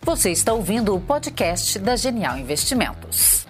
Você está ouvindo o podcast da Genial Investimentos.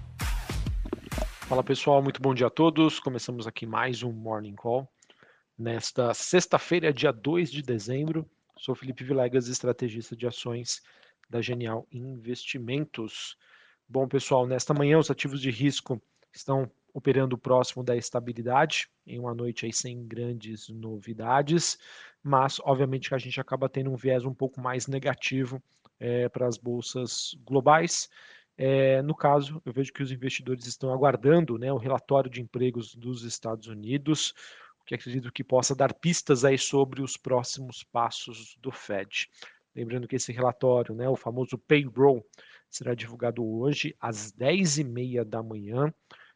Fala pessoal, muito bom dia a todos. Começamos aqui mais um Morning Call. Nesta sexta-feira, dia 2 de dezembro, sou Felipe Vilegas, estrategista de ações da Genial Investimentos. Bom pessoal, nesta manhã os ativos de risco estão operando próximo da estabilidade, em uma noite aí sem grandes novidades, mas obviamente que a gente acaba tendo um viés um pouco mais negativo para as bolsas globais. No caso, eu vejo que os investidores estão aguardando, né, o relatório de empregos dos Estados Unidos, o que acredito que possa dar pistas aí sobre os próximos passos do Fed. Lembrando que esse relatório, né, o famoso payroll, será divulgado hoje às 10h30 da manhã,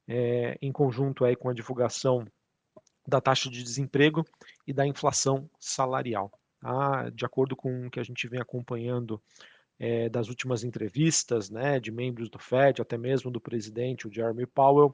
em conjunto aí com a divulgação da taxa de desemprego e da inflação salarial. Tá? De acordo com o que a gente vem acompanhando das últimas entrevistas, né, de membros do Fed, até mesmo do presidente, o Jeremy Powell,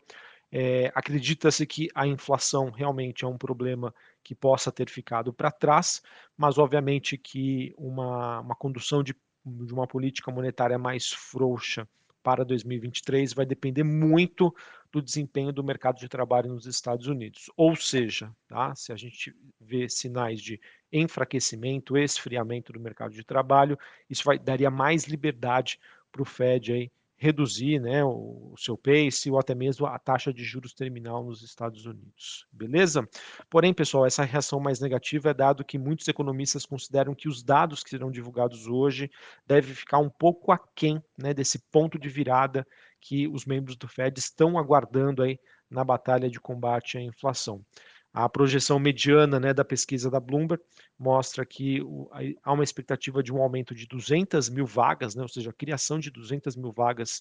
acredita-se que a inflação realmente é um problema que possa ter ficado para trás, mas obviamente que uma condução de uma política monetária mais frouxa para 2023 vai depender muito do desempenho do mercado de trabalho nos Estados Unidos. Ou seja, tá, se a gente vê sinais de enfraquecimento, esfriamento do mercado de trabalho, isso daria mais liberdade para o Fed aí reduzir, né, o seu pace ou até mesmo a taxa de juros terminal nos Estados Unidos, beleza? Porém, pessoal, essa reação mais negativa é dado que muitos economistas consideram que os dados que serão divulgados hoje devem ficar um pouco aquém, né, desse ponto de virada que os membros do Fed estão aguardando aí na batalha de combate à inflação. A projeção mediana, né, da pesquisa da Bloomberg mostra que há uma expectativa de um aumento de 200 mil vagas, né, ou seja, a criação de 200 mil vagas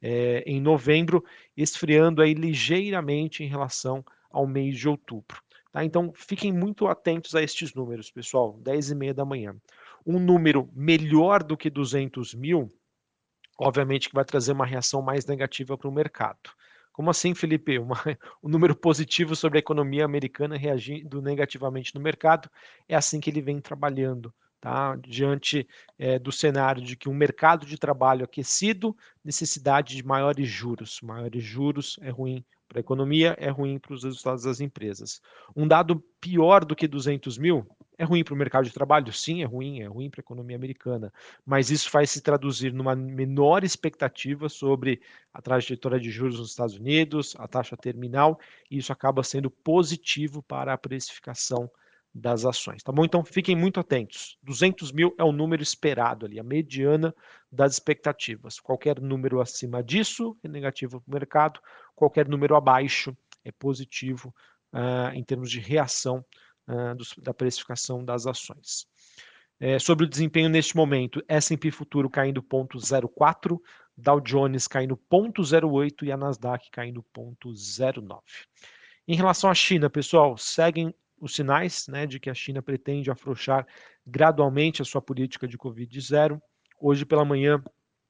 em novembro, esfriando aí ligeiramente em relação ao mês de outubro. Tá? Então, fiquem muito atentos a estes números, pessoal, 10h30 da manhã. Um número melhor do que 200 mil, obviamente que vai trazer uma reação mais negativa para o mercado. Como assim, Felipe? Um número positivo sobre a economia americana reagindo negativamente no mercado, é assim que ele vem trabalhando, tá? Diante do cenário de que um mercado de trabalho aquecido, necessidade de maiores juros. Maiores juros é ruim para a economia, é ruim para os resultados das empresas. Um dado pior do que 200 mil é ruim para o mercado de trabalho? Sim, é ruim para a economia americana, mas isso vai se traduzir numa menor expectativa sobre a trajetória de juros nos Estados Unidos, a taxa terminal, e isso acaba sendo positivo para a precificação das ações, tá bom? Então fiquem muito atentos, 200 mil é o número esperado ali, a mediana das expectativas. Qualquer número acima disso é negativo para o mercado, qualquer número abaixo é positivo em termos de reação da precificação das ações. Sobre o desempenho neste momento, S&P Futuro caindo 0,04, Dow Jones caindo 0,08 e a Nasdaq caindo 0,09. Em relação à China, pessoal, seguem os sinais, né, de que a China pretende afrouxar gradualmente a sua política de Covid-0. Hoje pela manhã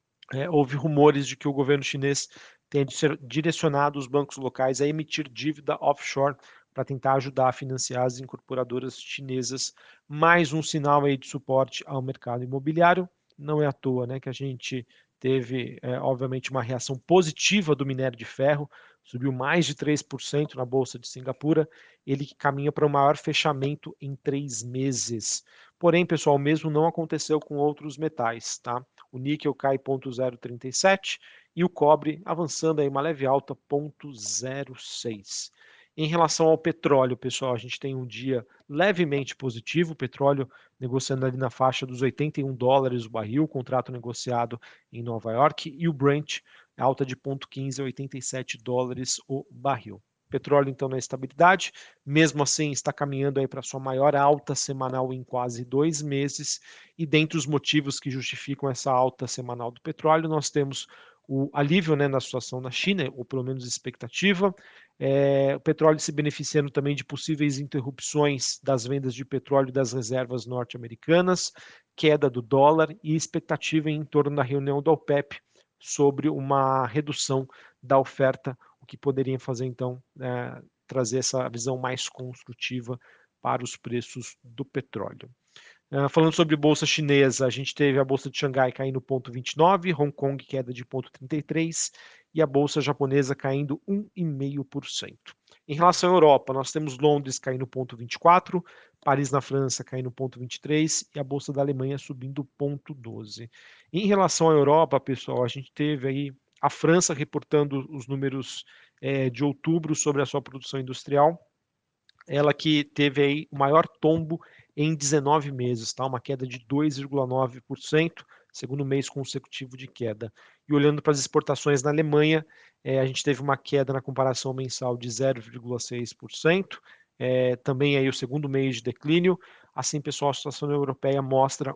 houve rumores de que o governo chinês tenha direcionado os bancos locais a emitir dívida offshore para tentar ajudar a financiar as incorporadoras chinesas. Mais um sinal aí de suporte ao mercado imobiliário. Não é à toa, né, que a gente teve, obviamente, uma reação positiva do minério de ferro, subiu mais de 3% na Bolsa de Singapura, ele que caminha para o maior fechamento em 3 meses. Porém, pessoal, o mesmo não aconteceu com outros metais, tá? O níquel cai 0,037 e o cobre avançando aí uma leve alta 0,06. Em relação ao petróleo, pessoal, a gente tem um dia levemente positivo, o petróleo negociando ali na faixa dos $81 o barril, o contrato negociado em Nova York, e o Brent alta de 0,15 a $87 o barril. Petróleo então na estabilidade, mesmo assim está caminhando aí para sua maior alta semanal em quase 2 meses, e dentre os motivos que justificam essa alta semanal do petróleo, nós temos o alívio, né, na situação na China, ou pelo menos expectativa, o petróleo se beneficiando também de possíveis interrupções das vendas de petróleo das reservas norte-americanas, queda do dólar e expectativa em torno da reunião da OPEP sobre uma redução da oferta, o que poderia fazer então trazer essa visão mais construtiva para os preços do petróleo. Falando sobre bolsa chinesa, a gente teve a bolsa de Xangai caindo 0,29, Hong Kong queda de 0,33 e a bolsa japonesa caindo 1,5%. Em relação à Europa, nós temos Londres caindo 0,24, Paris na França caindo 0,23 e a bolsa da Alemanha subindo 0,12. Em relação à Europa, pessoal, a gente teve aí a França reportando os números de outubro sobre a sua produção industrial, ela que teve aí o maior tombo em 19 meses, tá? Uma queda de 2,9%, segundo mês consecutivo de queda. E olhando para as exportações na Alemanha, a gente teve uma queda na comparação mensal de 0,6%, também aí o segundo mês de declínio. Assim, pessoal, a situação europeia mostra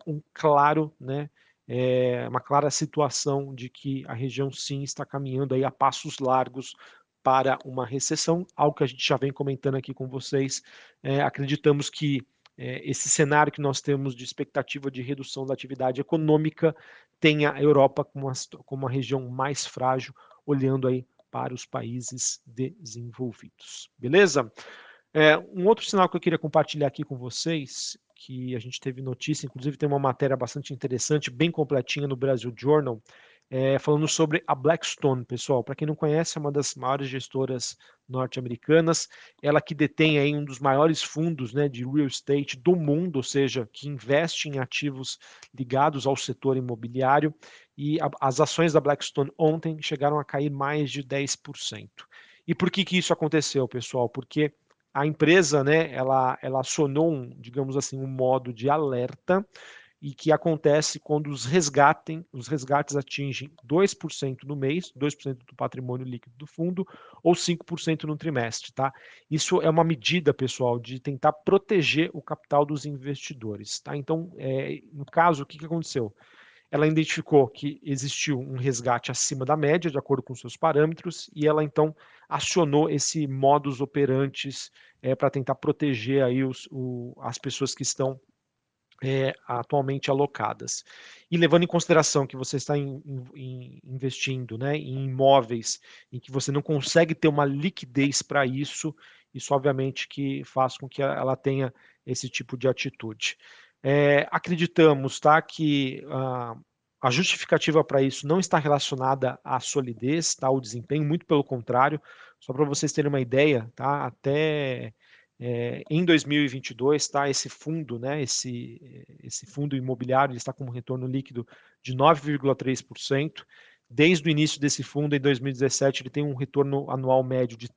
uma clara situação de que a região sim está caminhando aí a passos largos para uma recessão, algo que a gente já vem comentando aqui com vocês. Acreditamos que esse cenário que nós temos de expectativa de redução da atividade econômica tenha a Europa como uma região mais frágil, olhando aí para os países desenvolvidos. Beleza? Um outro sinal que eu queria compartilhar aqui com vocês, que a gente teve notícia, inclusive tem uma matéria bastante interessante, bem completinha no Brasil Journal, falando sobre a Blackstone, pessoal. Para quem não conhece, é uma das maiores gestoras norte-americanas, ela que detém aí um dos maiores fundos, né, de real estate do mundo, ou seja, que investe em ativos ligados ao setor imobiliário, e as ações da Blackstone ontem chegaram a cair mais de 10%. E por que isso aconteceu, pessoal? Porque a empresa, né, ela acionou, digamos assim, um modo de alerta e que acontece quando os resgates atingem 2% no mês, 2% do patrimônio líquido do fundo, ou 5% no trimestre, tá? Isso é uma medida, pessoal, de tentar proteger o capital dos investidores, tá? Então, no caso, o que aconteceu? Ela identificou que existiu um resgate acima da média, de acordo com seus parâmetros, e ela então acionou esse modus operantes para tentar proteger aí as pessoas que estão atualmente alocadas. E levando em consideração que você está investindo, né, em imóveis em que você não consegue ter uma liquidez para isso, isso obviamente que faz com que ela tenha esse tipo de atitude. Acreditamos, tá, que a justificativa para isso não está relacionada à solidez, tá, ao desempenho, muito pelo contrário. Só para vocês terem uma ideia, tá, até em 2022, tá, esse fundo, né, esse fundo imobiliário, ele está com um retorno líquido de 9,3%. Desde o início desse fundo, em 2017, ele tem um retorno anual médio de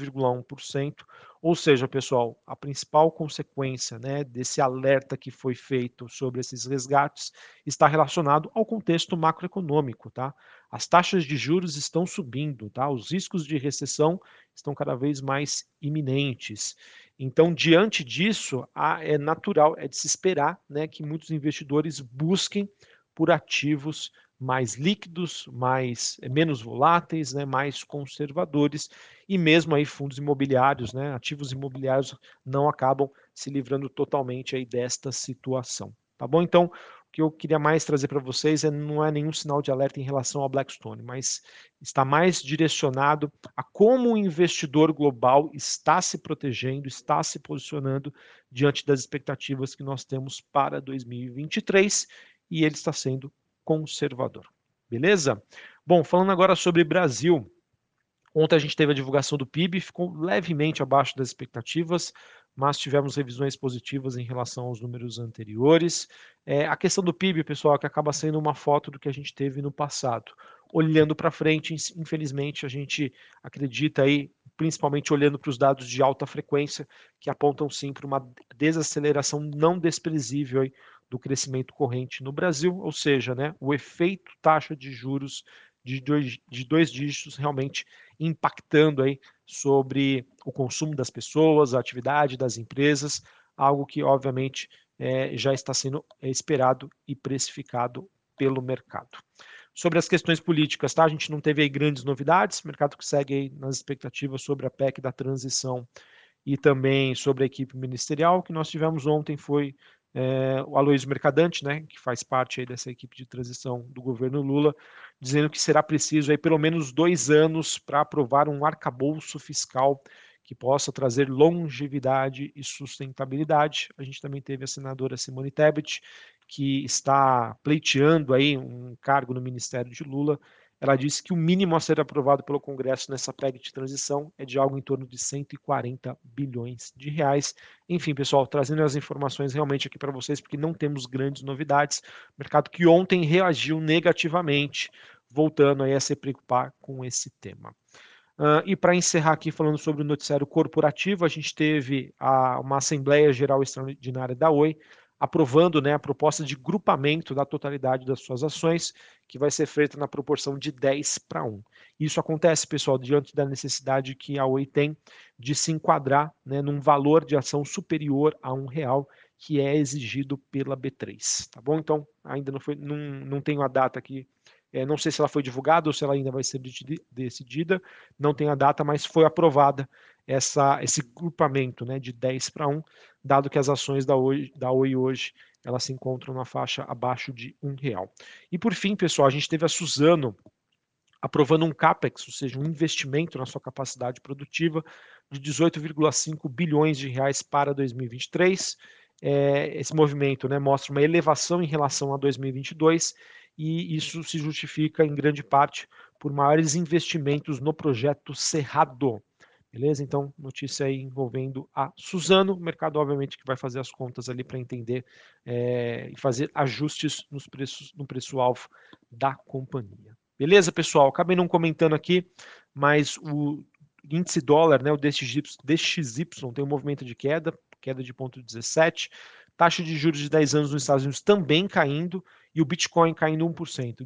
13,1%. Ou seja, pessoal, a principal consequência, né, desse alerta que foi feito sobre esses resgates está relacionado ao contexto macroeconômico, tá? As taxas de juros estão subindo, tá? Os riscos de recessão estão cada vez mais iminentes. Então, diante disso, é natural, é de se esperar, né, que muitos investidores busquem por ativos mais líquidos, menos voláteis, né, mais conservadores, e mesmo aí fundos imobiliários, né, ativos imobiliários não acabam se livrando totalmente aí desta situação. Tá bom? Então, o que eu queria mais trazer para vocês não é nenhum sinal de alerta em relação ao Blackstone, mas está mais direcionado a como o investidor global está se protegendo, está se posicionando diante das expectativas que nós temos para 2023, e ele está sendo conservador. Beleza? Bom, falando agora sobre Brasil, ontem a gente teve a divulgação do PIB, ficou levemente abaixo das expectativas, mas tivemos revisões positivas em relação aos números anteriores. A questão do PIB, pessoal, que acaba sendo uma foto do que a gente teve no passado. Olhando para frente, infelizmente, a gente acredita aí, principalmente olhando para os dados de alta frequência, que apontam sim para uma desaceleração não desprezível aí do crescimento corrente no Brasil, ou seja, né, o efeito taxa de juros de dois dígitos realmente impactando aí sobre o consumo das pessoas, a atividade das empresas, algo que obviamente já está sendo esperado e precificado pelo mercado. Sobre as questões políticas, tá? A gente não teve aí grandes novidades, o mercado que segue aí nas expectativas sobre a PEC da transição e também sobre a equipe ministerial. O que nós tivemos ontem foi o Aloysio Mercadante, né, que faz parte aí dessa equipe de transição do governo Lula, dizendo que será preciso aí pelo menos 2 anos para aprovar um arcabouço fiscal que possa trazer longevidade e sustentabilidade. A gente também teve a senadora Simone Tebet, que está pleiteando aí um cargo no Ministério de Lula. Ela disse que o mínimo a ser aprovado pelo Congresso nessa PEC de transição é de algo em torno de 140 bilhões de reais. Enfim, pessoal, trazendo as informações realmente aqui para vocês, porque não temos grandes novidades. O mercado que ontem reagiu negativamente, voltando aí a se preocupar com esse tema. E para encerrar aqui falando sobre o noticiário corporativo, a gente teve uma Assembleia Geral Extraordinária da Oi, aprovando, né, a proposta de grupamento da totalidade das suas ações, que vai ser feita na proporção de 10:1. Isso acontece, pessoal, diante da necessidade que a Oi tem de se enquadrar, né, num valor de ação superior a R$1, que é exigido pela B3, tá bom? Então, ainda não tenho a data aqui, não sei se ela foi divulgada ou se ela ainda vai ser decidida, não tenho a data, mas foi aprovada esse grupamento, né, de 10:1, dado que as ações da Oi hoje elas se encontram na faixa abaixo de R$1. E por fim, pessoal, a gente teve a Suzano aprovando um CAPEX, ou seja, um investimento na sua capacidade produtiva de 18,5 bilhões de reais para 2023. Esse movimento, né, mostra uma elevação em relação a 2022 e isso se justifica em grande parte por maiores investimentos no projeto Cerrado. Beleza? Então, notícia aí envolvendo a Suzano, o mercado obviamente que vai fazer as contas ali para entender e fazer ajustes no preço-alvo da companhia. Beleza, pessoal? Acabei não comentando aqui, mas o índice dólar, né, o DXY, tem um movimento de queda de 0,17, taxa de juros de 10 anos nos Estados Unidos também caindo, e o Bitcoin caindo 1%,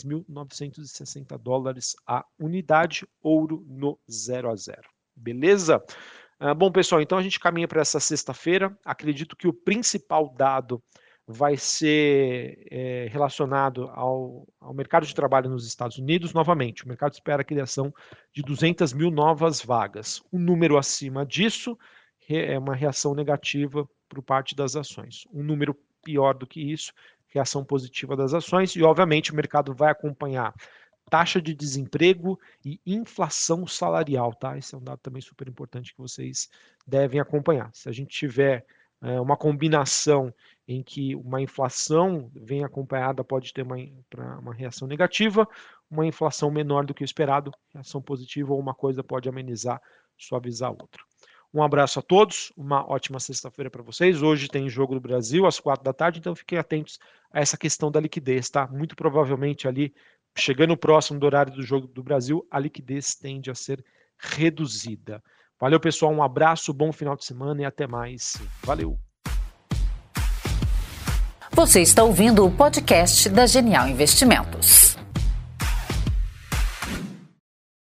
16.960 dólares a unidade, ouro no 0 a 0. Beleza? Bom, pessoal, então a gente caminha para essa sexta-feira. Acredito que o principal dado vai ser relacionado ao mercado de trabalho nos Estados Unidos. Novamente, o mercado espera a criação de 200 mil novas vagas. Um número acima disso é uma reação negativa por parte das ações. Um número pior do que isso, reação positiva das ações. E, obviamente, o mercado vai acompanhar taxa de desemprego e inflação salarial, tá? Esse é um dado também super importante que vocês devem acompanhar. Se a gente tiver uma combinação em que uma inflação vem acompanhada, pode ter uma reação negativa, uma inflação menor do que o esperado, reação positiva, ou uma coisa pode amenizar, suavizar a outra. Um abraço a todos, uma ótima sexta-feira para vocês. Hoje tem jogo do Brasil às 4 da tarde, então fiquem atentos a essa questão da liquidez, tá? Muito provavelmente ali, chegando próximo do horário do jogo do Brasil, a liquidez tende a ser reduzida. Valeu, pessoal, um abraço, bom final de semana e até mais. Valeu! Você está ouvindo o podcast da Genial Investimentos.